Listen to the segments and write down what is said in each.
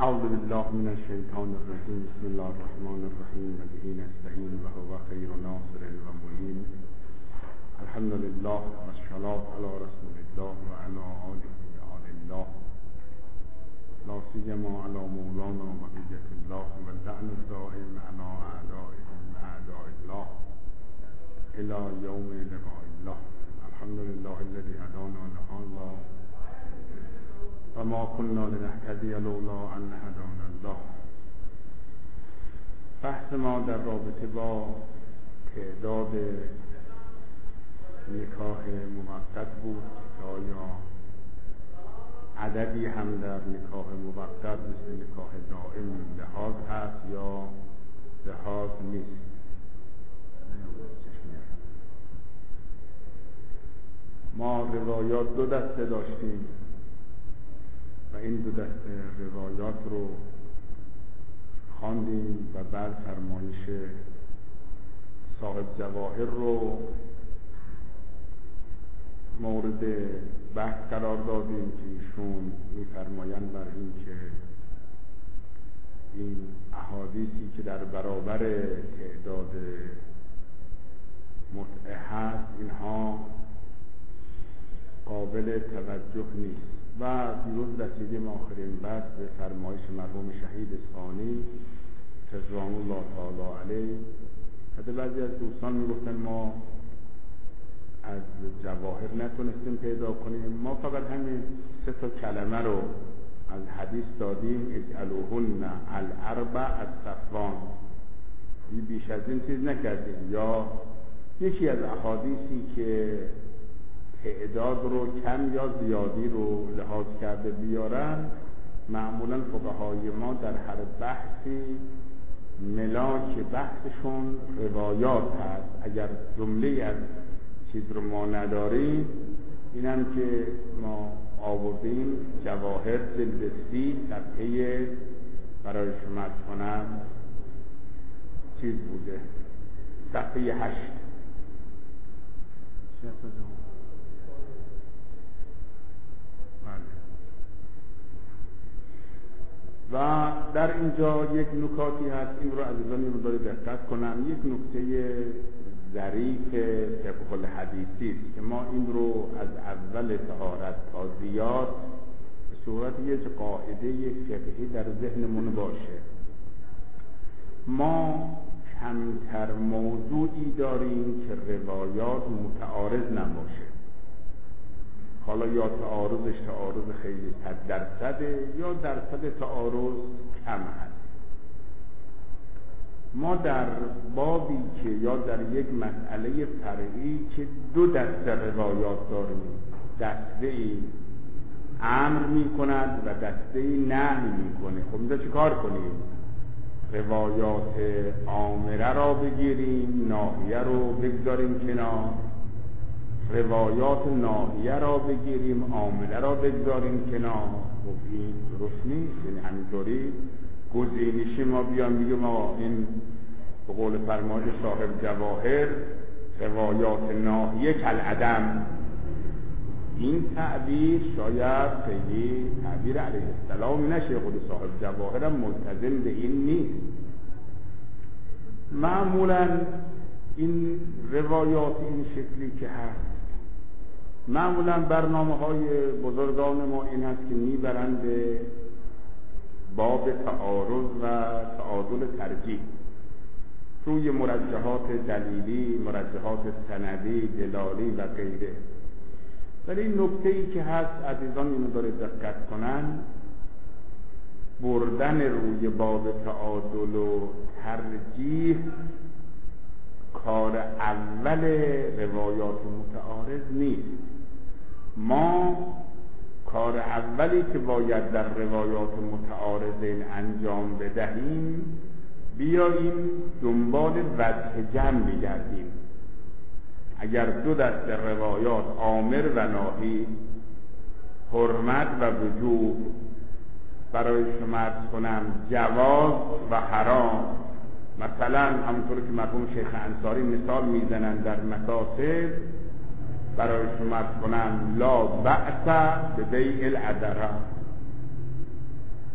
اعوذ بالله من الشیطان الرجیم. بسم الله الرحمن الرحیم و به نستعین و هو خیر ناصر و معین. الحمد لله و الصلاة علی رسول الله و علی آله آل الله، لا سیما علی مولانا بقیة الله و لعن الدائم علی اعدائهم اعداء الله الی یوم لقاء الله. الحمد لله الذي هدانا لهذا و ما كنا لنهتدی لولا ان هدانا الله. بحث ما در رابطه با تعداد نکاح موقت بود که آیا عددی هم در نکاح موقت مثل نکاح دائم لحاظ هست یا لحاظ نیست. ما روایات دو دسته داشتیم و این دو دسته روایات رو خواندیم و بعد فرمایش صاحب جواهر رو مورد بحث قرار دادیم که ایشون می‌فرمایند بر این که این احادیثی که در برابر تعداد متعه هست اینها قابل توجه نیست. و دیروز رسیدیم آخرین بحث به فرمایش مرحوم شهید ثانی رضوان الله تعالی علیه. حتی بعضی از دوستان میگفتن ما از جواهر نتونستیم پیدا کنیم، ما فقط همین 3 کلمه رو از حدیث دادیم، اجعلوهن الاربع از صفوان. بیش از این چیز نکردیم. یا یکی از احادیثی که تعداد رو کم یا زیادی رو لحاظ کرده بیارن، معمولا فقهای ما در هر بحثی ملاک بحثشون روایات هست. اگر جمله از چیز رو ما نداریم، اینم که ما آوردیم جواهر جلد 30 صفحه برای شما کنم چیز بوده، صفحه 8. و در اینجا یک نکاتی هست، این رو عزیزان این رو دقت کنم. یک نکته ظریف فقه الحدیثی است که ما این رو از اول طهارت تا زیاد به صورت یک قاعده فقهی در ذهنمون باشه. ما کمتر موضوعی داریم که روایات متعارض نباشه. حالا یا تعارضش تعارض خیلی 100% یا درصد تعارض کم هست. ما در بابی که یا در یک مسئله فرعی که 2 دسته روایات داریم، دسته‌ای امر می‌کند و دسته‌ای نهی می‌کنه. خب اینجا چه کار کنیم؟ روایات آمره را بگیریم، ناهیه رو بگذاریم کنار. روایات ناهیه را بگیریم، عامله را بگذاریم کنار. خب این درست نیست. یعنی همینطوری گزینشی ما بیان بگیم این به قول فرمایش صاحب جواهر روایات ناهیه کالعدم. این تعبیر شاید خیلی تعبیر علیه السلام نشه. خود صاحب جواهر هم ملتزم به این نیست. معمولا این روایات این شکلی که هست، معمولا برنامه‌های بزرگان ما این هست که میبرند به باب تعارض و تعادل ترجیح روی مرجحات دلیلی، مرجحات سندی، دلالی و غیره. ولی این نکته‌ای که هست عزیزان اینو داره دقت کنن، بردن روی باب تعادل و ترجیح کار اول روایات متعارض نیست. ما کار اولی که باید در روایات متعارضین انجام بدهیم، بیاییم دنبال وجه جمع بگردیم. اگر 2 دسته روایات آمر و ناهی، حرمت و وجوب، برای شما عرض کنم جواز و حرام، مثلا همونطور که مرحوم شیخ انصاری مثال میزنن در مکاسب، برای شما عرض کنم لا بأس به بیع العذره،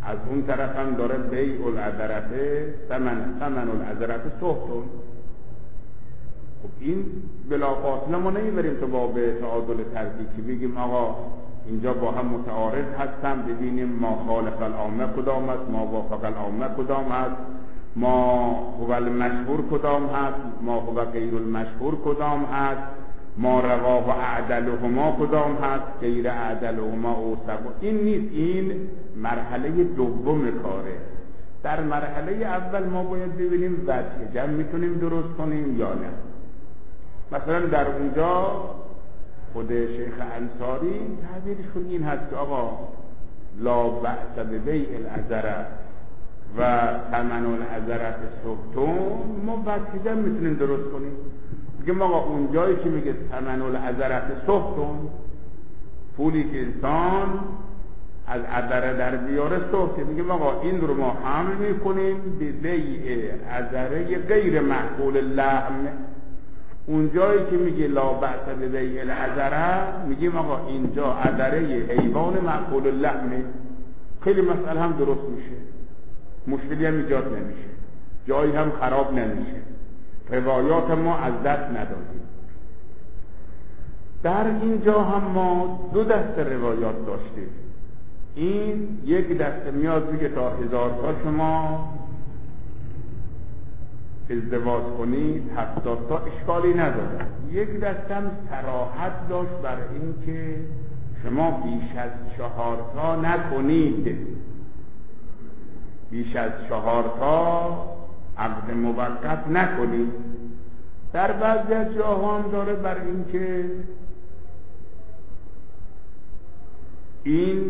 از اون طرف هم داره بیع العذرته ثمن العذرته سهتون. خب این بلافاصله ما نمیبریم تو باب تعادل ترکی که بگیم آقا اینجا با هم متعارض هستن، ببینیم ما خالف العامه کدام است، ما وافق العامه کدام است، ما هو المشهور کدام هست، ما هو غیر المشهور کدام هست، ما رواه اعدلهما کدام هست، غیر اعدلهما اوثق. این نیست، این مرحله دوم کاره. در مرحله اول ما باید ببینیم وجه جمع میتونیم درست کنیم یا نه. مثلا در اونجا خود شیخ انصاری تعبیرشون این هست که آقا لا بأس ببیع العذره و ثمن العذره سهتون، ما وجه جمع میتونیم درست کنیم. میگم آقا اونجایی که میگه ثمن العذره سهتون، پولی که انسان از عذره در بیاره سهته، میگم آقا این رو ما حمل میکنیم به بیع عذره غیر معقول اللحم. اونجایی که میگه لا بأس ببیع العذره، میگیم آقا اینجا عذره حیوان معقول اللحمه. خیلی مسئله هم درست میشه، مشکلی هم ایجاد نمیشه، جایی هم خراب نمیشه، روایات ما از دست ندادیم. در اینجا هم ما دو دسته روایات داشتیم. این یک دسته میاد میگه تا 1000 تا شما ازدواج کنید، 70 تا اشکالی نداره. یک دسته هم صراحت داشت بر این که شما بیش از 4 تا نکنید، بیش از 4 تا عقد موقت نکنید. در بعضی از جاها هم داره بر این که این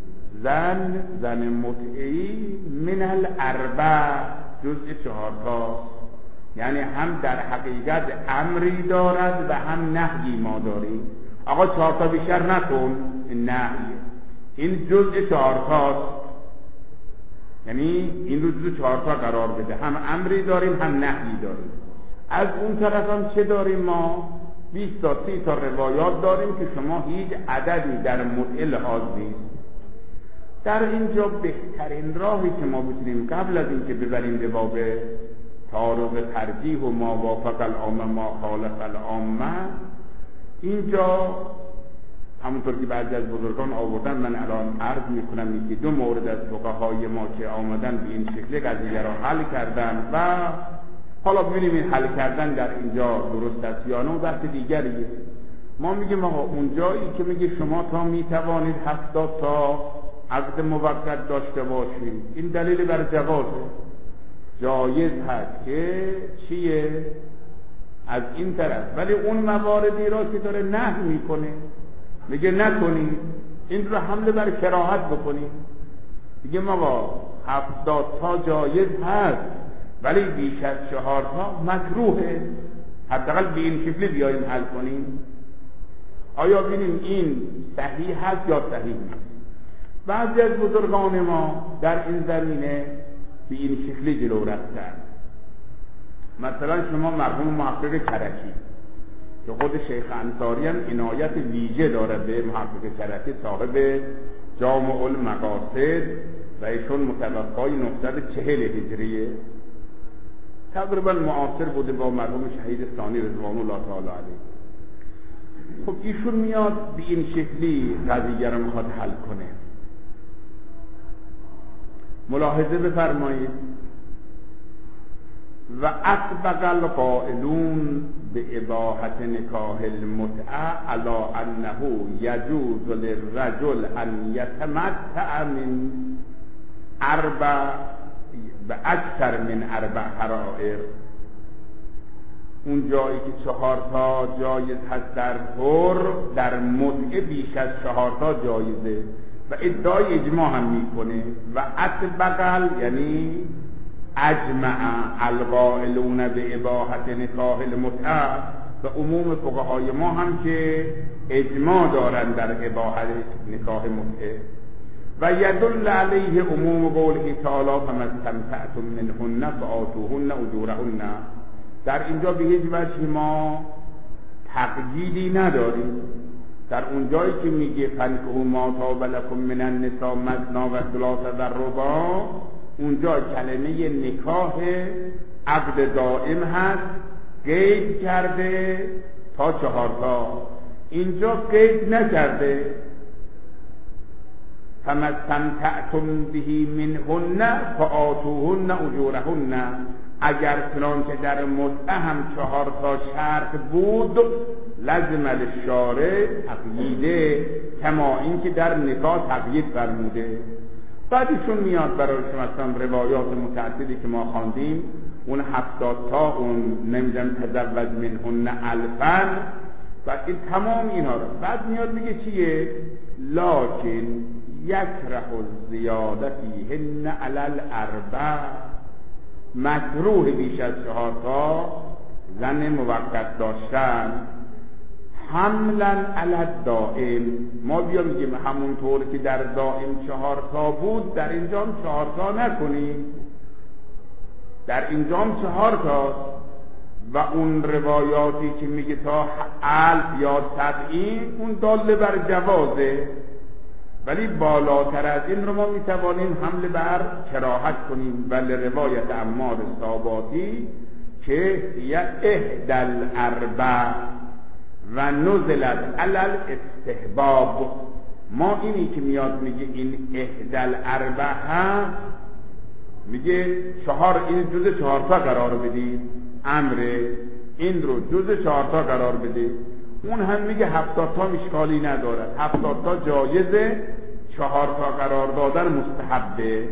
زن متعی من الاربع جزء 4 تا، یعنی هم در حقیقت امری دارد و هم نهی ما داریم. آقا 4 تا بیشتر نکن، نهی. این جزء 4 تاست، یعنی این رو جزء 4 تا قرار بده، هم امری داریم هم نهی داریم. از اون طرف هم چه داریم ما؟ 20 تا 30 تا روایات داریم که شما هیچ عددی در متعه لحاظ نیست. در اینجا بهترین راهی که ما بتونیم قبل از اینکه ببریم به باب تعارض ترجیح و ما وافق العامه ما خالف العامه، اینجا همونطور که بعضی از بزرگان آوردن، من الان عرض میکنم که 2 مورد از فقهای ما که آمدن به این شکل قضیه را حل کردن و حالا ببینیم این حل کردن در اینجا درست است یا نه و بحث دیگریه. ما میگیم آقا اونجایی که میگه شما تا میتوانید 70 تا عقد موقت داشته باشید، این دلیل بر جوازه، جایز هست که چیه از این طرف. ولی اون مواردی را که داره نهی میکنه، میگه نکنید، این رو حمله بر کراهت بکنید. میگه آقا 70 تا جایز هست ولی بیش از 4 تا مکروهه، حداقل به این شکلی بیاییم حل کنیم. آیا ببینیم این صحیح هست یا صحیح نیست؟ بعضی از بزرگان ما در این زمینه به این شکلی جلو رفتن. مثلا شما مرحوم محقق کرکی که خود شیخ انصاری هم عنایت ویژه داره به محقق کرکی، صاحب جامع المقاصد و ایشون متوفای 940 هجریه، تقریبا معاصر بوده با مرحوم شهید ثانی رضوان الله تعالی علیه. خب ایشون میاد به این شکلی قضیه رو میخواد حل کنه. ملاحظه بفرمایید: و اطبق القائلون به اباحت نکاح المتعه علی انه یجوز للرجل ان یتمتع من 4 و اکثر من 4 حرائر. اون جایی که 4 تا جایز هست در حر، در متعه بیش از 4 تا جایزه و ادعای اجماع هم میکنه. و اطبقل یعنی اجمع القائلون به اباحت نکاح المتعه، و عموم فقهای ما هم که اجماع دارن در اباحت نکاح متعه. و یدل علیه عموم قوله تعالی فما استمتعتم منهن فآتوهن اجورهن. در اینجا به هیچ وجه ما تقییدی نداریم، در اون جایی که میگه فنکحوا ما طاب لکم من النساء مثنی و ثلاث و رباع، اونجا کلمه نکاح عقد دائم هست، قید کرده تا 4 تا، اینجا قید نکرده. فما استمتعتم به منهن فآتوهن اجورهن. اگر چنانکه در متعه هم 4 تا شرط بود، لازم الشارع تقییده، کما اینکه در نکاح تقیید فرموده. بعدشون میاد برای شما مثلا روایات متعددی که ما خواندیم، اون 70 تا، اون نمیدونم تزوج منهن الفا و این تمام اینا رو. بعد میاد میگه چیه؟ لکن یکره الزیاده فیهن علی الاربع، مکروه بیش از 4 تا زن موقت داشتن، حملا علی الدائم. ما بیا میگیم همونطور که در دائم 4 تا بود، در اینجا هم 4 تا نکنیم، در اینجا هم 4 تا. و اون روایاتی که میگه تا 1000 یا 70 اون داله بر جوازه، ولی بالاتر از این رو ما میتوانیم حمل بر کراهت کنیم. ولی روایت عمار ساباتی که احدی الاربع و نزلت علی الاستحباب، ما اینی که میاد میگه این احدی الاربع هست، میگه 4 این جز 4 تا قرار بدید، امره این رو جز 4 تا قرار بدید. اون هم میگه 70 تا اشکالی ندارد، 70 تا جایزه، 4 تا قرار دادن مستحبه.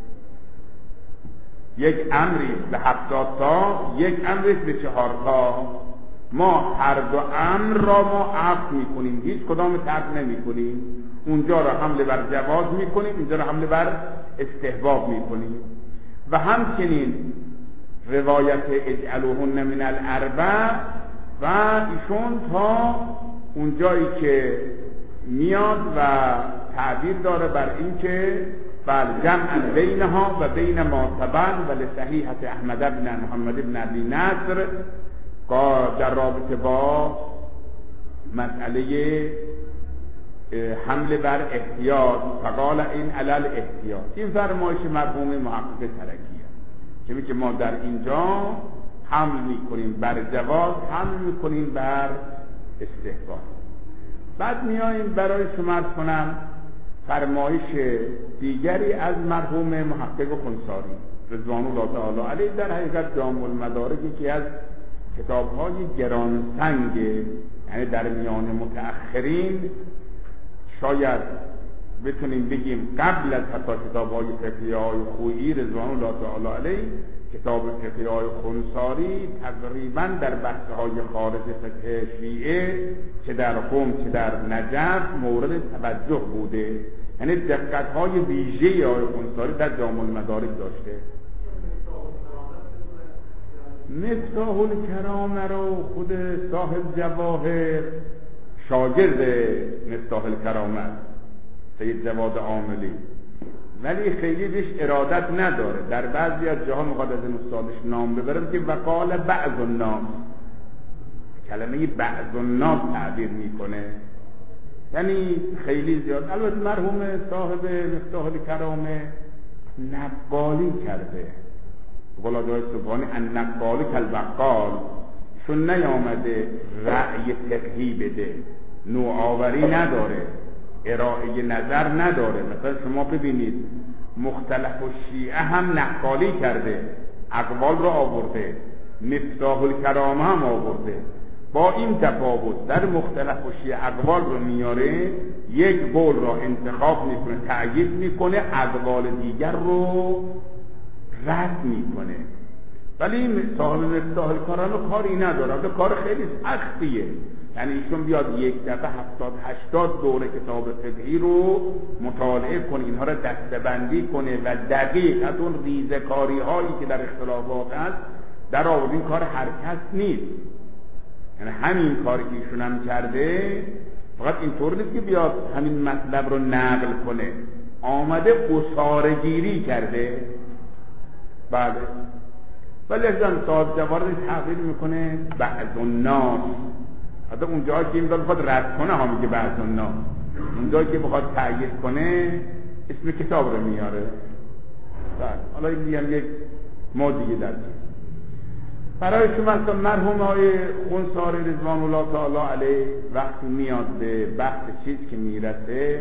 یک امری به 70 تا، یک امری به 4 تا. ما هر دو امر را ما عفو میکنیم، هیچ کدام ترک نمیکنیم. اونجا را حمل بر جواز میکنیم، اینجا را حمل بر استحباب میکنیم. و همچنین روایت اجعلوهن من الاربع، و ایشون تا اونجایی که میاد و تعبیر داره بر این که بل جمع بینها و بین ما سبق و لصحیحت احمد بن محمد بن عبی نصر در رابطه با مسئله حمل بر احتیاط، فقال این علل احتیاط. این فرمایش مرحوم محقق ترکیه که میگه ما در اینجا حمل میکنیم بر جواز، حمل میکنیم بر استحباب. بعد میاییم برای شما عرض کنم فرمایش دیگری از مرحوم محقق خنثاری رضوان الله تعالی علیه، در حقیقت جامع المدارک که از کتاب‌های گرانسنگ، یعنی در میان متأخرین شاید بتونیم بگیم قبل از حتی کتاب‌های فقهی‌های خویی رضوان الله تعالی علیه، کتاب فقهی‌های خنثاری تقریباً در بحث‌های خارج فقه شیعه چه در قم چه در نجف مورد توجه بوده، یعنی دقت‌های ویژه‌ای آقای خنثاری در جامع المدارک داشته. مفتاح الکرامه رو خود صاحب جواهر شاگرد مفتاح الکرامه سید جواد عاملی، ولی خیلی بهش ارادت نداره. در بعضی از جاها میخواد از این استادش نام ببرم که وقال بعض الناس، کلمه بعض الناس تعبیر میکنه، یعنی خیلی زیاد. البته مرحوم صاحب مفتاح الکرامه نقالی کرده، قول آقای سبحانی ان نقالی کالبقال، چون نیامده رأی فقهی بده، نوآوری نداره، ارائه نظر نداره. مثلا شما ببینید مختلف الشیعه هم نقالی کرده، اقوال رو آورده، مفتاح الکرامه هم آورده. با این تفاوت در مختلف الشیعه اقوال رو میاره، یک قول را انتخاب میکنه، تأیید میکنه، اقوال دیگر رو رد میکنه. ولی صاحب مفتاح الکرامه کاری نداره، کار خیلی سختیه. یعنی ایشون بیاد یک دفعه 70-80 دوره کتاب فقهی رو مطالعه کنه، اینها رو دسته‌بندی کنه و دقیق از اون ریزکاری هایی که در اختلافات هست در آورد. این کار هر کس نیست، یعنی همین کاری که ایشون هم کرده، فقط اینطور نیست که بیاد همین مطلب رو نقل کنه، آمده قصاره گیری کرده. بله، ولی از صاحب جوارد تغییر میکنه بعض الناس، حتی اون جایی که این بخواد رد کنه ها میگه بعض اونا، اون جایی که بخواد تأیید کنه اسم کتاب رو میاره. حالا این دیگه هم یک ما دیگه در برای شما اصلا مرحوم های خونساری رضوان الله تعالی علیه وقتی میاد به بحث چیز که میرسه،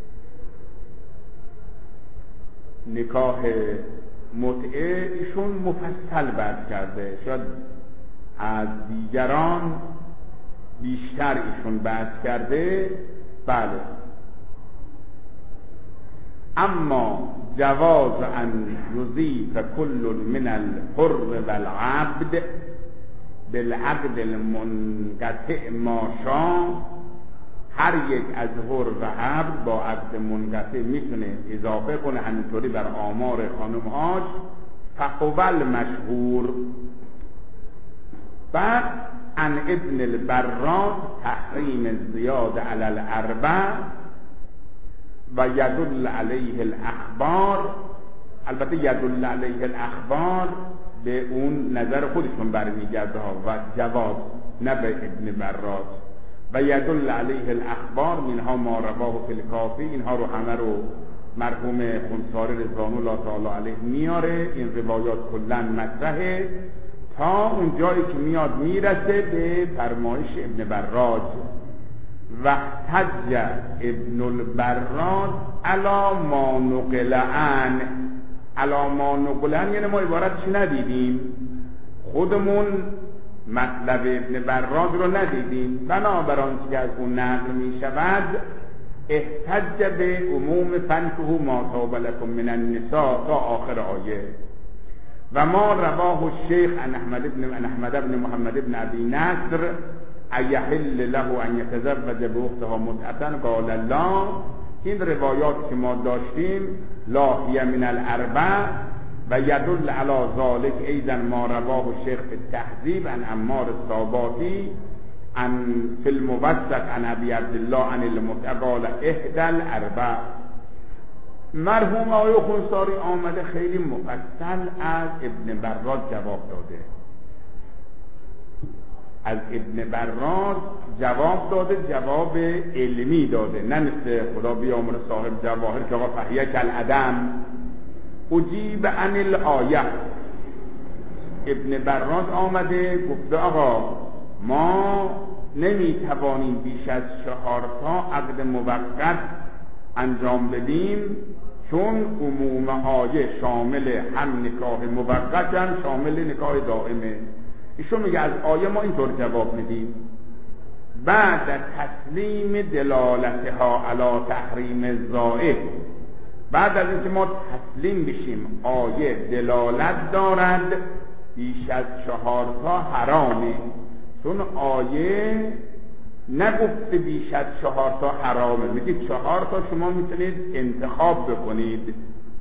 نکاح متعه، ایشون مفصل بحث کرده، شاید از دیگران بیشتر ایشون بحث کرده. بله، اما جواز ان یضیف کل من الحر والعبد بالعقد المنقطع ما شاء، هر یک از حر و عبد با عقد منقطع میتونه اضافه کنه همینطوری بر آمار خانمهاش. فقول مشهور. بعد عن ابن البراز تحریم الزیاد علی الاربع و یدل علیه الاخبار. البته یدل علیه الاخبار به اون نظر خودشون برمیگرده ها و جواز، نه به ابن براز. و یدل علیه الاخبار منها ما رواه فی الکافی، اینها رو همه رو مرحوم خونساری رضوان الله تعالی علیه میاره. این روایات کلا مطرحه تا اون جایی که میاد میرسه به فرمایش ابن براز. و احتج ابن البراز علی ما نقل عن. علی ما نقل عن یعنی ما عبارتش ندیدیم، خودمون مطلب ابن براز رو ندیدیم، بنابر آنچه که از اون نقل می شود احتج به عموم فنکحوا ما طاب لکم من النساء تا آخر آیه. و ما رواه الشیخ عن احمد بن محمد بن ابی نصر ایحل له ان یتزوج باختها متعة قال لا. این روایات که ما داشتیم لا هی من الاربع و یدل علی ذلک ایضا ما رواه الشیخ فی التهذیب عن عمار الصاباتی عن فی الموثق عن ابی عبدالله عن المتع قال احدى الاربع. مرحوم آقای خونساری آمده خیلی مفصل از ابن براز جواب داده، از ابن براز جواب داده، جواب علمی داده، نه مثل خدا بیامر صاحب جواهر که آقا فهیه کالعدم اجیب عن الآیه. ابن براز آمده گفته آقا ما نمیتوانیم بیش از 4 عقد موقت انجام بدیم، چون عموم آیه شامل هم نکاح موقت هم شامل نکاح دائمه. ایشون میگه از آیه ما اینطور جواب میدیم. بعد تسلیم دلالتها علی تحریم الزائد، بعد از اینکه ما تسلیم بشیم آیه دلالت دارد بیش از 4 حرامه، چون آیه نگفته بیش از 4 حرامه، میگه 4 شما میتونید انتخاب بکنید.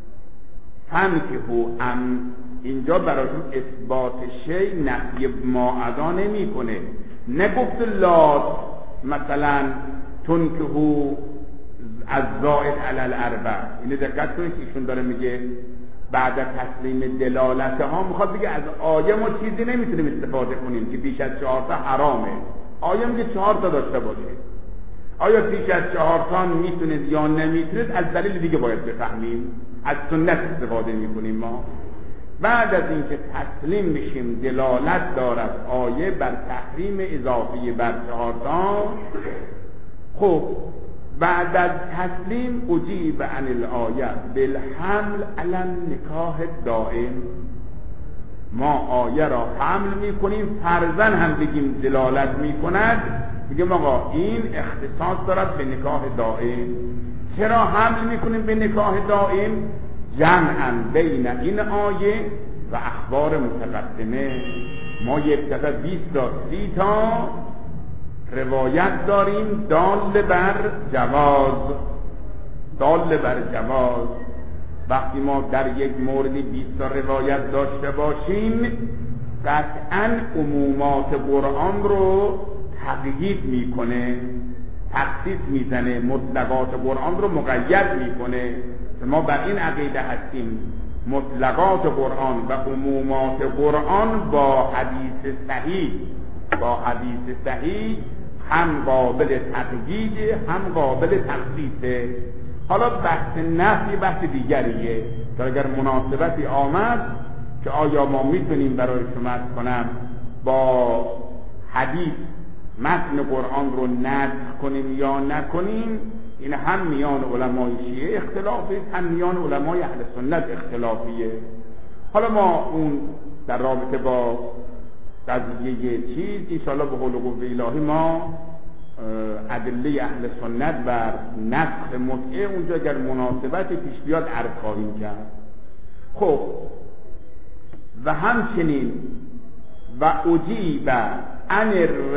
فنکحوا هم اینجا براشون اثبات شی نفی ما ادا نمی کنه، نگفت لا مثلا تنکحوا از زائد علی الاربع. اینو دقت کنید که ایشون داره میگه بعد تسلیم دلالت ها میخواد بگه از آیه ما چیزی نمیتونیم استفاده کنیم که بیش از 4 حرامه. آیه میگه 4 داشته باشید، آیا بیش از 4 میتونید یا نمیتونید از دلیل دیگه باید بفهمیم، از سنت استفاده میکنیم ما. بعد از اینکه تسلیم بشیم دلالت دارد آیه بر تحریم اضافی بر 4، خب بعد از تسلیم اجیب عن الآیه بالحمل علی النکاح دائم، ما آیه را حمل میکنیم، فرضاً هم بگیم دلالت میکند، میگیم آقا این اختصاص دارد به نکاح دائم. چرا حمل میکنیم به نکاح دائم؟ جمعاً بین این آیه و اخبار متقدمه. ما یک دفعه 20 تا 30 تا روایت داریم دال بر جواز، دال بر جواز. وقتی ما در یک موردی 20 تا روایت داشته باشیم قطعاً عمومات قرآن رو تقیید میکنه، تخصیص میزنه، مطلقات قرآن رو مقید میکنه. ما بر این عقیده هستیم مطلقات قرآن و عمومات قرآن با حدیث صحیح هم قابل تقیید هم قابل تخصیصه. حالا بحث نفی بحث دیگریه که اگر مناسبتی آمد که آیا ما میتونیم برای شما عرض کنم با حدیث متن قرآن رو نسخ کنیم یا نکنیم، این هم میان علمای شیعه اختلافیه، هم میان علمای اهل سنت اختلافیه. حالا ما اون در رابطه با قضیه چیز انشاءالله به حول و قوه الهی ما ادله اهل سنت و نسخ متعه اونجا اگر مناسبت پیش بیاد عرض خواهیم کرد. خب و همچنین و اجیب عن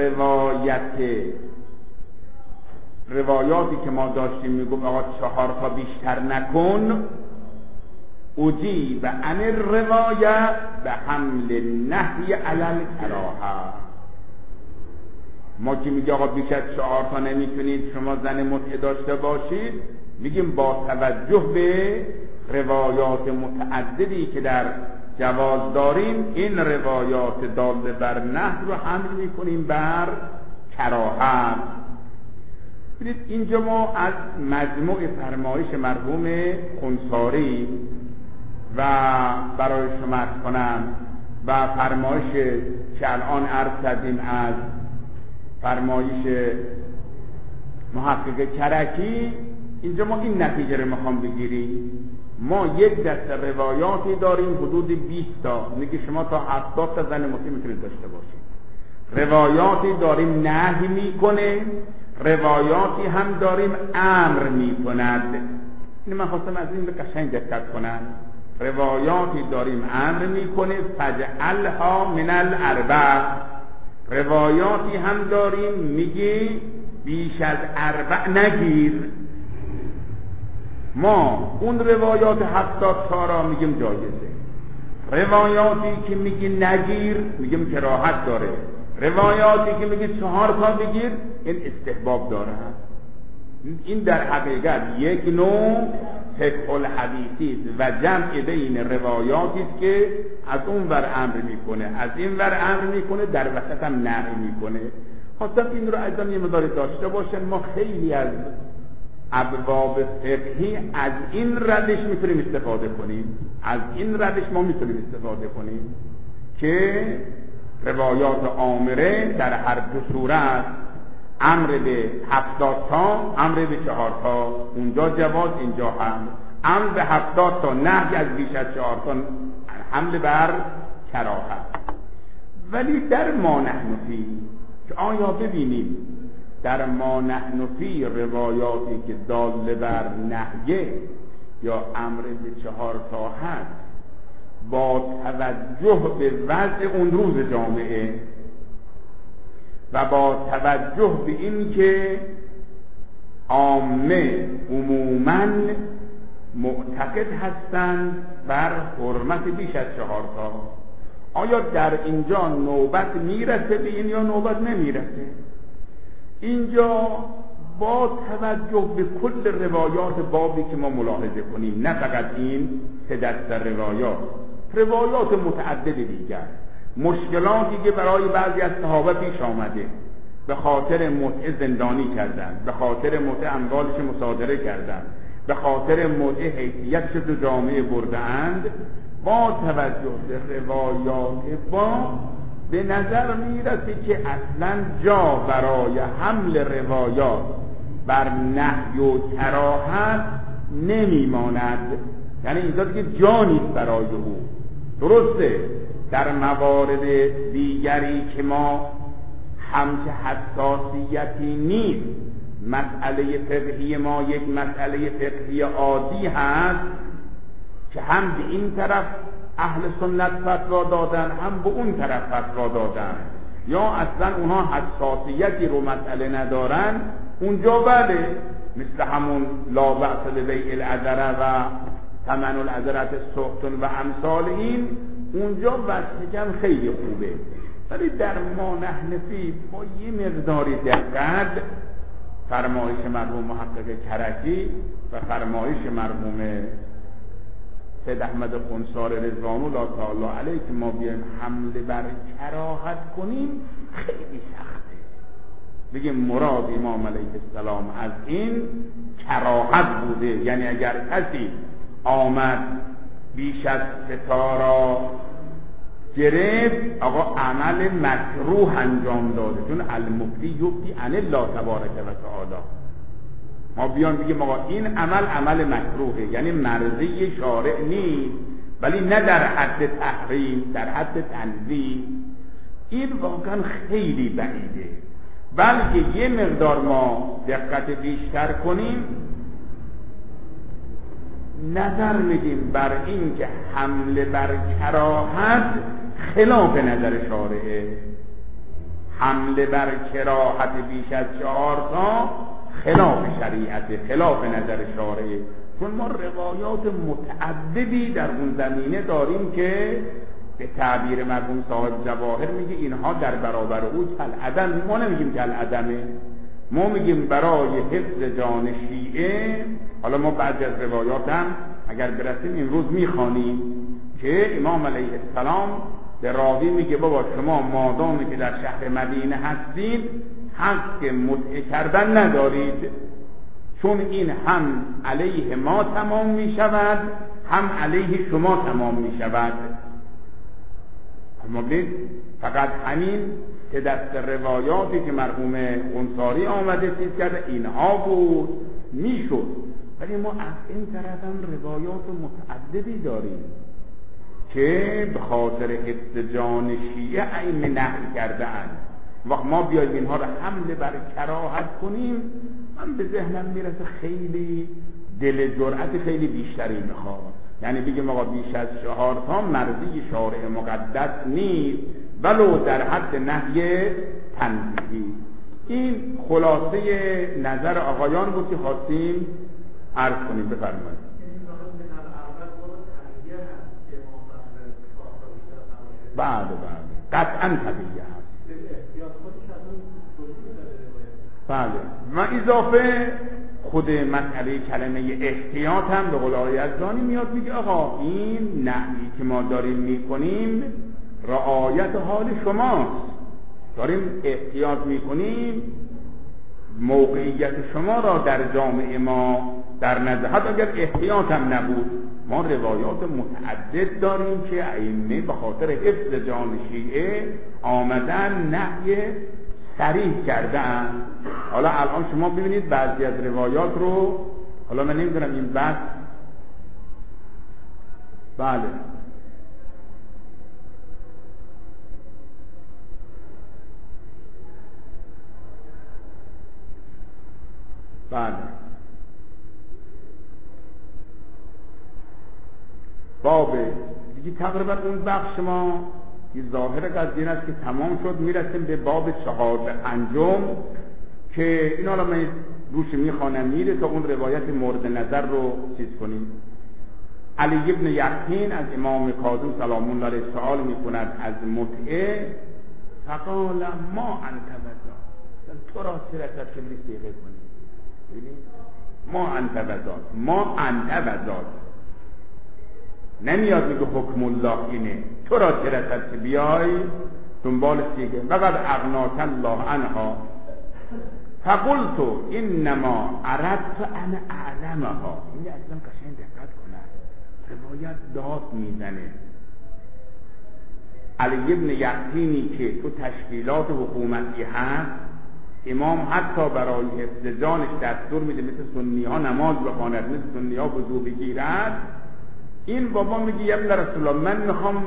روایاتی که ما داشتیم میگم آقا 4 تا بیشتر نکن، اجیب عن الروایه به حمل نهی علی الکراهه. ما که میگه آقا بیش از 4 تا نمیتونید شما زن متعه داشته باشید، میگیم با توجه به روایات متعددی که در جواز داریم این روایات داله بر نهی رو حمل میکنیم بر کراهت. ببینید اینجا ما از مجموع فرمایش مرحوم خنثاری و برای شما عرض کنم و فرمایش که الان عرض کردیم از فرمایش محقق کرکی، اینجا ما این نتیجه رو میخوام بگیریم. ما یک دسته روایاتی داریم حدود 20 تا، میگه شما تا 70 تا زن متعه میتونید داشته باشید. روایاتی داریم نهی میکنه، روایاتی هم داریم امر میکند. این من خواستم از این قشنگ دقت کنن. روایاتی داریم امر میکنه فجعلها من الاربع، روایاتی هم داریم میگی بیش از 4 نگیر. ما اون روایات 70 تا را میگیم جایزه، روایاتی که میگی نگیر میگیم کراهت داره، روایاتی که میگی 4 تا بگیر این استحباب داره. این در حقیقت یک نوع فقه الحدیثی و جمع بین روایاتی است که از اون ور امر میکنه، از این ور امر میکنه، در وسط هم نهی میکنه. خواستم این رو ایضا یه مقدار داشته باشن. ما خیلی از ابواب فقهی از این روش میتونیم استفاده کنیم، از این روش ما میتونیم استفاده کنیم که روایات آمره در هر دو صورت امر به 70 تا، امر به 4 تا، اونجا جواز اینجا هم امر به 70 تا، نهی از بیش از 4 تا، حمل بر کراهت. ولی در ما نحن فی که آیا ببینیم در ما نحن فی روایاتی که داله بر نهیه یا امر به 4 تا هست با توجه به وضع اون روز جامعه و با توجه به این که عامه عموماً معتقد هستند بر حرمت بیش از 4 تا، آیا در اینجا نوبت میرسه به این یا نوبت نمیرسه؟ اینجا با توجه به کل روایات بابی که ما ملاحظه کنیم، نه فقط این 3 دسته روایات متعدد دیگر، مشکلاتی که برای بعضی از صحابه پیش آمده، به خاطر متعه زندانی کردن، به خاطر متعه اموالش مصادره کردن، به خاطر متعه حیثیتش تو جامعه برده‌اند، با توجه به روایات با به نظر میرسه که اصلا جا برای حمل روایات بر نهی و کراهت نمیماند. یعنی اینجا دیگه جا نیست برای او. درسته در موارد دیگری که ما همچه حساسیتی نیست، مسئله فقهی ما یک مسئله فقهی عادی هست که هم به این طرف اهل سنت فتوا دادن هم به اون طرف فتوا دادن، یا اصلا اونها حساسیتی رو مسئله ندارن، اونجا بله، مثل همون لا بأس ببیع العذره و ثمن العذرة سخط و امثال این، اونجا وصفش خیلی خوبه. ولی در ما نحن فی با یه مقداری دقت فرمایش مرحوم محقق کرکی و فرمایش مرحوم سید احمد خنثاری رضوان الله تعالی علیه که ما بیایم حمله بر کراهت کنیم خیلی سخته. بگیم مراد امام علیه السلام از این کراهت بوده، یعنی اگر کسی آمد بیش از 3 تا را گرفت، آقا عمل مکروه انجام داده، چون المفتی یفتی عن الله تبارک و تعالی. ما بیان بگیم آقا این عمل مکروهه، یعنی مرضی شارع نیست، ولی نه در حد تحریم، در حد تنزیه، این واقعا خیلی بعیده. بلکه یه مقدار ما دقت بیشتر کنیم، نظر میدیم بر این که حمله بر کراهت خلاف نظر شارعه. حمله بر کراهت بیش از 4 تا خلاف شریعت، خلاف نظر شارعه. چون ما روایات متعددی در اون زمینه داریم که به تعبیر مرحوم صاحب جواهر میگه اینها در برابر او کالعدم. ما نمیگیم کالعدمه، ما میگیم برای حفظ جان شیعه. حالا ما بعضی از روایات هم اگر برسیم امروز میخوانیم که امام علیه السلام به راوی میگه بابا شما مادامی که در شهر مدینه هستید حق متعه کردن ندارید، چون این هم علیه ما تمام میشود هم علیه شما تمام میشود. ما بلید فقط همین که دست روایاتی که مرحوم انصاری آمده چیز کرده اینها بود میشد، ولی ما از این طرف هم روایات متعددی داریم که به خاطر حفظ جان شیعه ائمه نهی کرده اند. وقت ما بیاییم اینها رو حمله بر کراهت کنیم، من به ذهنم میرسه خیلی دل جرأت خیلی بیشتری میخواد. یعنی بگیم آقا بیش از 4 تا مرضی شارع مقدس نیست ولو در حد نهی تنزیهی. این خلاصه نظر آقایان بود که خواستیم عرض کنیم. بفرمایید. بله قطعا طبیعیه هست. بله و اضافه خود مسئله کلمه احتیاط هم به قول آقای یزدانی میاد میگه آقا این نهی که ما داریم میکنیم رعایت حال شماست، داریم احتیاط میکنیم موقعیت شما را در جامعه ما در نظر. حتی اگر احتیاط هم نبود ما روایات متعدد داریم که ائمه به خاطر حفظ جان شیعه آمدن نهی صریح کردن. حالا الان شما ببینید بعضی از روایات رو، حالا من نمیدونم این بحث بله باب دیگه تقریبا اون بخش ما که ظاهر قضیه است که تمام شد. میرسیم به باب 4 و 5 که این حالا من روش میخوانم میره تا اون روایت مورد نظر رو چیز کنیم. علی ابن یقین از امام کاظم سلام الله علیه سوال میکند از متعه، فقال ما انت بذا، تو را چه رسد که بری سیغه کنی؟ ببینید ما انت بذا، ما انت بذا نمیاد میگه حکم الله اینه، تو را چه رسد که بیای دنبال سیغه. فقد اغناک الله عنها فقلت انما اردت ان اعلمها. این اصلا قشنگ دقت کنه، روایت داد میزنه. علی ابن یقینی که تو تشکیلات حکومتی هست، امام حتی برای حفظ جانش دستور میده مثل سنی ها نماز بخواند، مثل سنی ها وضو بگیرد. این بابا میگه یا ابن رسول الله من میخوام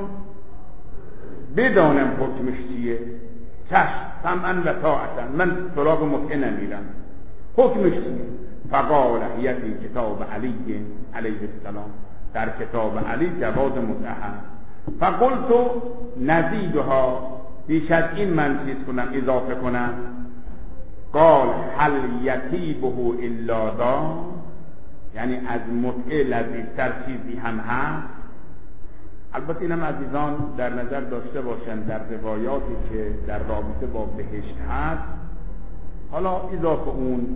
بدانم حکمش چیه. چشم سمعا و طاعتا، من سراغ متعه نمیرم، حکمش چیه؟ فقال هی فی کتاب علی علیه السلام، در کتاب علی جواز متعه. فقلت نزیدها، بیش از این من چیز کنم اضافه کنم؟ قال هل یطیبه الا ذا، یعنی از متعه لذیذتر چیزی هم هست؟ البته اینم عزیزان در نظر داشته باشن در روایاتی که در رابطه با بهشت هست، حالا اضافه اون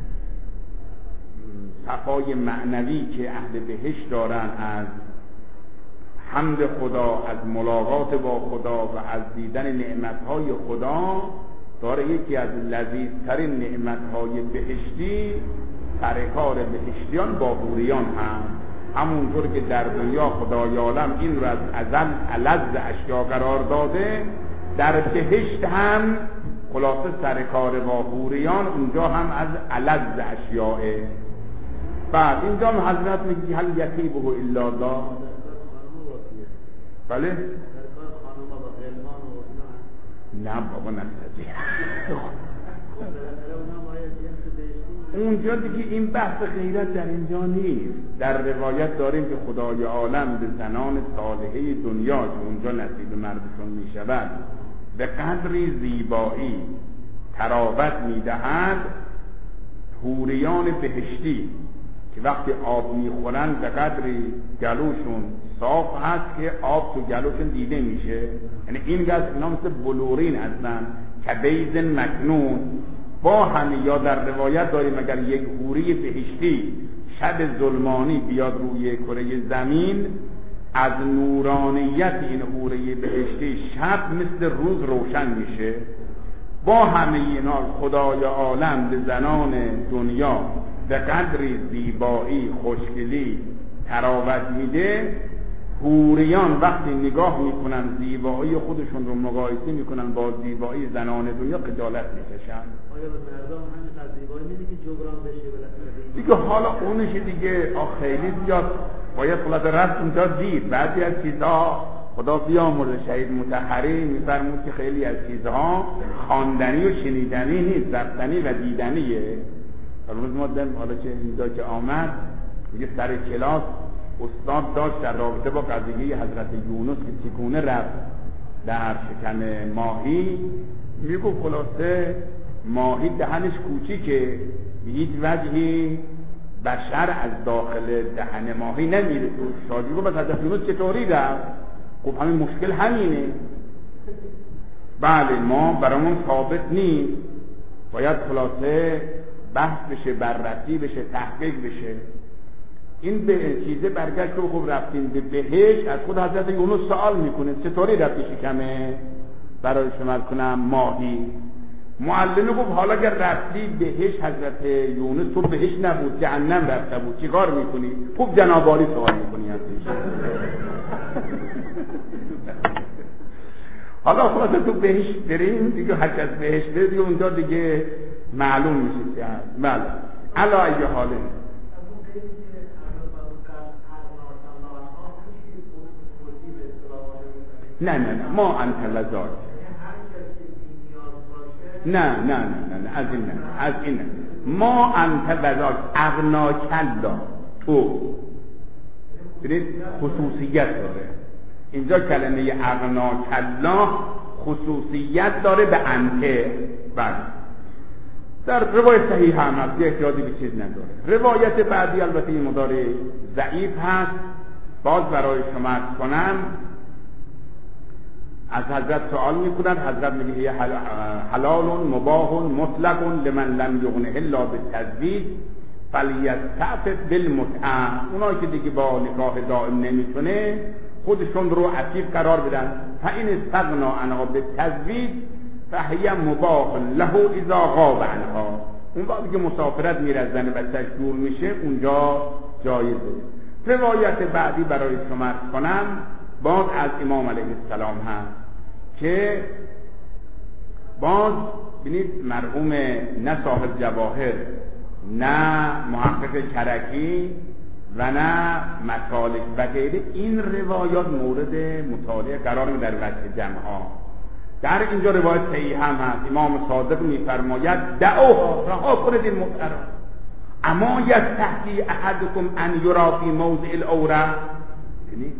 صفای معنوی که اهل بهشت دارن از حمد خدا، از ملاقات با خدا و از دیدن نعمتهای خدا، داره یکی از لذیذترین نعمتهای بهشتی سرکار بهشتیان با حوریان هم همونطور که در دنیا خدای عالم این رو از ازل الذ اشیا قرار داده، در بهشت هم خلاصه سرکار با حوریان اونجا هم از الذ اشیاء. بعد اینجا حضرت میگه هل یطیبه الا الله. بله نه بابا نمی‌دونی اونجا دیگه این بحث غیرت در اینجا نیست. در روایت داریم که خدای عالم به زنان صالحه دنیا که اونجا نصیب مردشون میشود به قدری زیبایی تراوت میدهد، حوریان بهشتی که وقتی آب میخورن به قدری گلوشون صاف هست که آب تو گلوشون دیده میشه، یعنی این گز اینا مثل بلورین هستن که بیض مکنون. با همه یا در روایت داریم اگر یک حوری بهشتی شب ظلمانی بیاد روی کره زمین، از نورانیت این حوری بهشتی شب مثل روز روشن میشه. با همه اینا خدای عالم به زنان دنیا به قدری زیبایی خوشگلی تراوت میده، حوریان وقتی نگاه میکنن زیبایی خودشون رو مقایسه میکنن با زیبایی زنان دنیا خجالت میکشن. آیا به مردم همین زیبایی میده که جبران بشه بالاخره دیگه حالا اونش دیگه خیلی زیاد باید خلاص رفت اونجا دید. بعضی از چیزها خدا بیامرزه شهید مطهری میفرمود که خیلی از چیزها خواندنی و شنیدنی نیست، رفتنی و دیدنیه. روز ما حالا که اینجا که آمد میگه سر کلاس استاد داشت در رابطه با قضیه حضرت یونس که چگونه رفت در شکم ماهی، میگو خلاصه ماهی دهنش کوچیکه، به هیچ وجهی بشر از داخل دهن ماهی نمیره تو. شادی گفت حضرت یونس چطوری رفت؟ خب همین مشکل همینه. بله ما برامون ثابت نیست، باید خلاصه بحث بشه، بررسی بشه، تحقیق بشه. این به چیزه برگشت رو خوب رفتیم به بهشت، از خود حضرت یونس سوال میکنه چطوری رفتی شکمه برای شما کنم ماهی؟ معلمه گفت حالا اگر رفتی بهشت حضرت یونس تو بهشت نبود جهنم رفته بود چی کار میکنی؟ خوب جنابالی سوال میکنی ازش. حالا خلاصه تو بهشت بریم دیگه، هر کس بهشت بره دیگه اونجا دیگه معلوم میشه که بله علا ای حاله. نه ما انت لذات نه از این نه ما انت لذات اغنا کلا تو ببینید خصوصیت داره اینجا کلمه اغنا کلا خصوصیت داره به انته. بله در روایت صحیح هم هست، احتیاجی به چیز نداره. روایت بعدی البته این مداره ضعیف هست، باز برای شما کنم. از حضرت سوال میکنند، حضرت میگه حلال مباح مطلق لمن لم یغنه الا بالتزویج فلیستعفف بالمتعه. اونایی که دیگه با نکاح دائم نمیتونه خودشون رو عفیف قرار بدن. فإن استغنا عنها بالتزویج فهی مباح له اذا غاب عنها. اون وقتی که مسافرت میره از زن بچه‌اش دور میشه اونجا جایزه. روایت بعدی برای شما کنم باز از امام علیه السلام هست که باز ببینید مرحوم نه صاحب جواهر نه محقق کرکی و نه مطالب و غیره این روایات مورد مطالعه قرار می در وجه جمعها. در اینجا روایت صحیح هم هست، امام صادق میفرماید دعوها رها کنید این مطهرا اما یستحی احدکم ان یرا فی موضع العوره. یعنی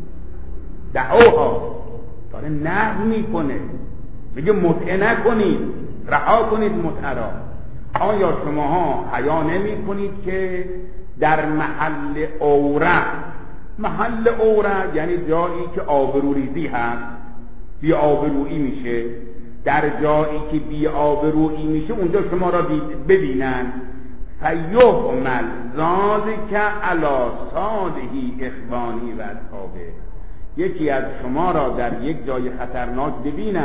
دعوها داره نهی میکنه، میگه متعه نکنید، رها کنید مطهرا. آیا شماها حیا نمی کنید که در محل عوره، محل عوره یعنی جایی که آبروریزی هست، بی آبرویی میشه، در جایی که بی آبرویی میشه اونجا شما را ببینن فیحمل ذالک علی صالحی اخوانی و اصحابه. یکی از شما را در یک جای خطرناک ببینن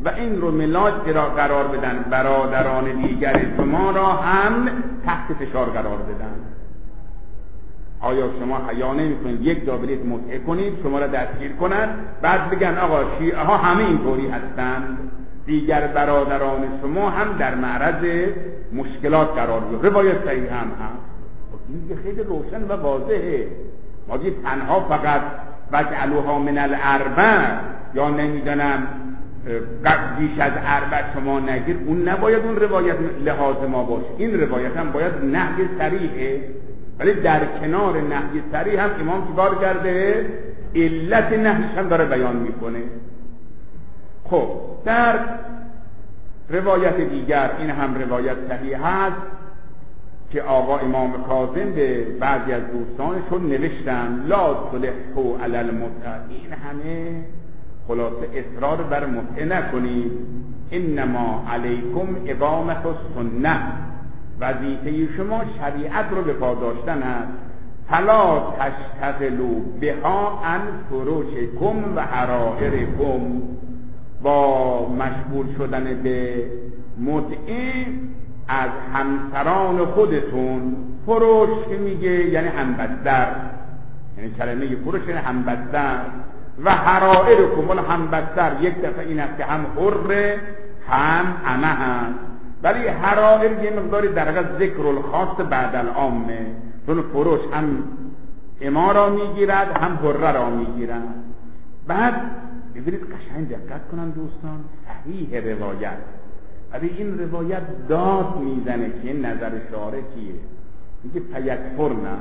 و این رو ملاک قرار بدن، برادران دیگر شما را هم تحت فشار قرار بدن. آیا شما حیا نمی‌کنید یک جا برید متعه کنید، شما را دستگیر کنند، بعد بگن آقا شیعه ها همه اینطوری هستند، دیگر برادران شما هم در معرض مشکلات قرار بگیرند. روایت صحیح هم هست. این خیلی روشن و واضحه. ما دیگه تنها فقط وجعلوها من الاربع یا نمیدونم بیش از اربع شما نگیر، اون نباید اون روایت لحاظ ما باشه. این روایت هم باید نهی صریحه، ولی در کنار نهی صریح هم امام چیکار کرده؟ علت نهیش هم داره بیان میکنه. خب در روایت دیگر، این هم روایت صحیح هست که آقا امام کاظم به بعضی از دوستانشون نوشتن لا تلحوا علی المتع، این همه خلاصه اصرار بر متع نکنید، انما علیکم اقامت السنه، وظیفه شما شریعت رو به پا داشتن است، فلا تشتغلوا بها عن فروشکم و حرائرکم، با مشغول شدن به متعه از همسران خودتون. فروش که میگه یعنی همبستر، یعنی کلمه فروش یعنی همبستر، و حرائرکم، ولی همبستر یک دفعه این است که هم حر هم امه هست، ولی حرائر یه مقداری در حقیقت ذکر الخاص بعد العامه، چون فروش هم اما را میگیرد هم حره را میگیرد. بعد ببینید قشنگ دقت کنن دوستان، صحیح روایت، ولی این روایت داد میزنه که این نظر شارع چیه؟ میگه فیکفرن،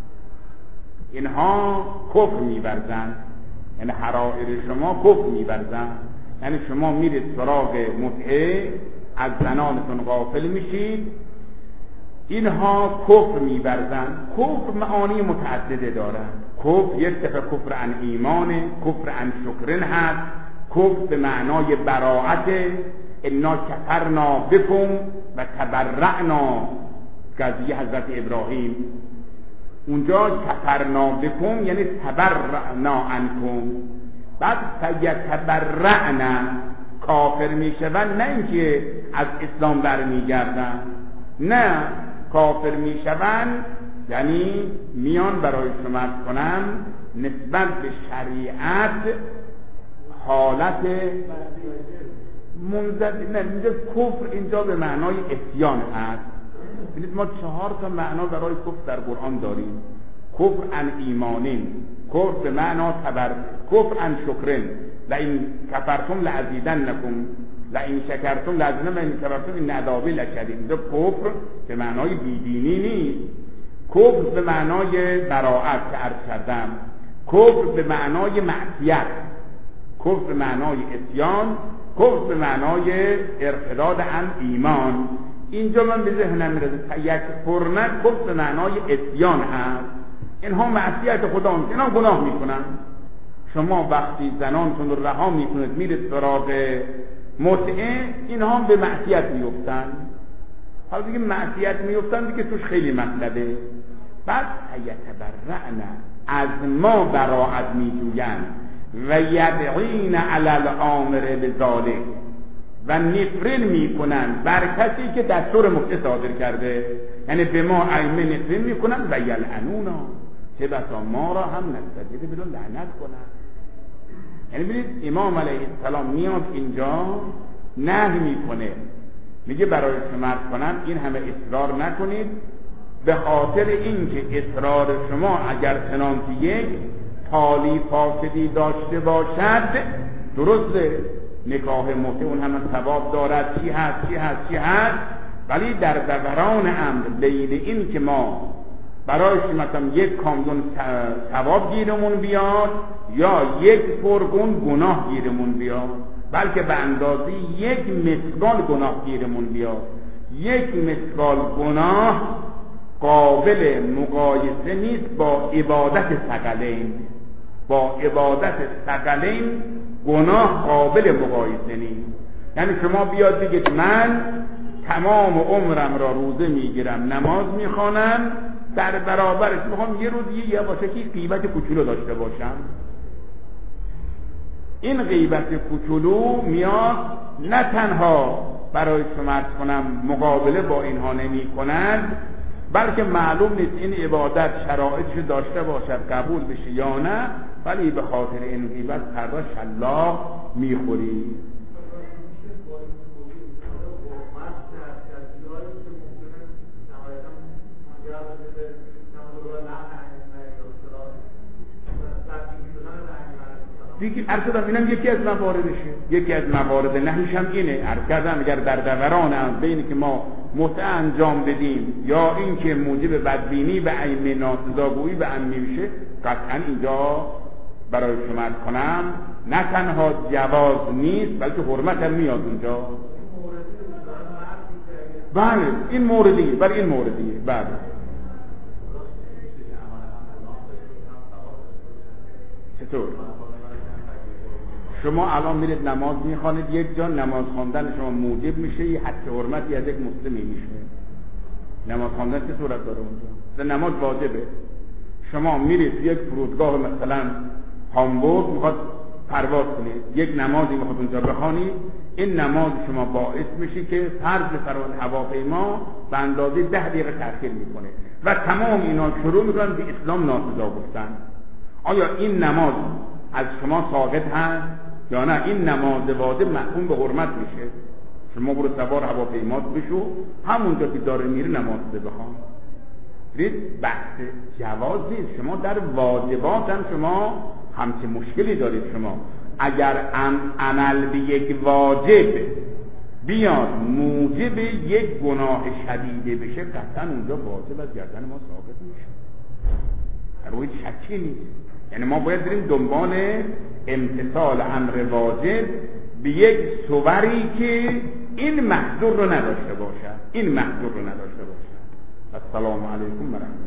اینها کفر می‌ورزند، یعنی حرائر شما کفر می‌ورزند، یعنی شما میرید سراغ متعه، از زنانتون غافل میشید، اینها کفر می‌ورزند. کفر معانی متعدده دارند. کفر یک دفعه کفر عن ایمانه، کفر عن شکرن هست، کفر به معنای براعت، انا کفرنا بکم و تبرعنا، قضیه حضرت ابراهیم، اونجا کفرنا بکم یعنی تبرعنا عنکم. بعد فیتبرعنا، کافر میشوند، نه اینکه از اسلام برمیگردن، نه، کافر میشوند یعنی میان برای شما کنم نسبت به شریعت حالت منزد، نه اینجا کفر اینجا به معنای عصیان هست. ببینید ما 4 تا معنا برای کفر در قرآن داریم. کفر عن ایمانین، کفر به معنا کفر عن شکرین، لئن کفرتم لازیدنکم، لئن شکرتم لازیدنکم، لئن کفرتم ان عذابی لشدید. اینجا کفر به معنای بیدینی نیست، کفر به معنای براءت که عرض کردم، کفر به معنای معصیت، کفر به معنای عصیان، کفر به معنای ارتداد عن ایمان. اینجا من به ذهنم میرسه یک فرنک کفر به معنای عصیان هست، اینها معصیت خدا میکنن، اینها گناه میکنن. شما وقتی زنانتون رو رها میکنید میرید سراغ متعه، اینها به معصیت میفتن. حالا دیگه معصیت میفتن دیگه توش خیلی مطلبه. بعد یتبرعن، از ما براعت میجویند، و یدعین علی الامر بذالک، و نفرین میکنن بر کسی که دستور مفتی صادر کرده، یعنی به ما ائمه نفرین میکنن، و یلعنونا، چه بسا ما را هم نستجیب بدون لعنت کنن. یعنی ببینید امام علیه السلام میاد اینجا نهی میکنه، میگه برای شما عرض کنم این همه اصرار نکنید، به خاطر اینکه اصرار شما اگر چنانچه یک حالی فاسدی داشته باشد، درسته نکاح متع اون همه ثواب دارد، چی هست، ولی در دوران امر بین این که ما برایش مثلا یک کامیون ثواب گیرمون بیاد یا یک فرگون گناه گیرمون بیاد، بلکه به اندازه یک مثقال گناه گیرمون بیاد. یک مثقال گناه قابل مقایسه نیست با عبادت ثقلین. با عبادت ثقلین گناه قابل مقایسه نیست. یعنی شما بیاد بگید من تمام عمرم را روزه میگیرم، نماز میخوانم، در برابرش میخوام یه روز یه باشه که غیبت کوچولو داشته باشم. این غیبت کوچولو میاد نه تنها برای شما عرض کنم مقابله با اینها نمی کند، بلکه معلوم نیست این عبادت شرایطش داشته باشد قبول بشه یا نه، ولی به خاطر این غیبت فردا شلاق میخوری. دیگه عرض کردم اینم یکی از مواردشه، یکی از موارد نهیش هم اینه. عرض کردم اگر در دوران بین که ما متع انجام بدیم یا این که موجب بدبینی به عین ناسزاگویی به عمی میشه، قطعا اینجا برای شما عرض کنم نه تنها جواز نیست بلکه حرمت هم میاد اونجا. بله این موردیه، برای این موردیه. بله چطور؟ شما الان میرید نماز میخوانید، یک جا نماز خواندن شما موجب میشه یه حد حرمتی از یک مسلمی میشه. نماز خواندن چه صورت داره اونجا؟ نماز واجبه. شما میرید یک فرودگاه مثلا هامبورگ میخواد پرواز کنید، یک نمازی میخواد اونجا بخوانید، این نماز شما باعث میشه که فرض فرمان هواپیما به اندازه 10 دقیقه تأخیر میکنه و تمام اینا شروع میکنن به اسلام ناسزا گفتن. آیا این نماز از شما ساقط هست یا نه؟ این نماز واجب محکوم به حرمت میشه. شما برو سوار هواپیمات بشو، همونجا که داره میره نماز بخوان. رید بحث جواز نیست. شما در واجبات هم شما همچه مشکلی دارید. شما اگر عمل به یک واجب بیاد موجب یک گناه شدیده بشه، قطعا اونجا واجب از گردن ما ساقط میشه، روی شکی نیست. یعنی ما باید بریم دنبال امتثال امر واجب به یک صوری که این محظور رو نداشته باشد. السلام علیکم و رحمت الله.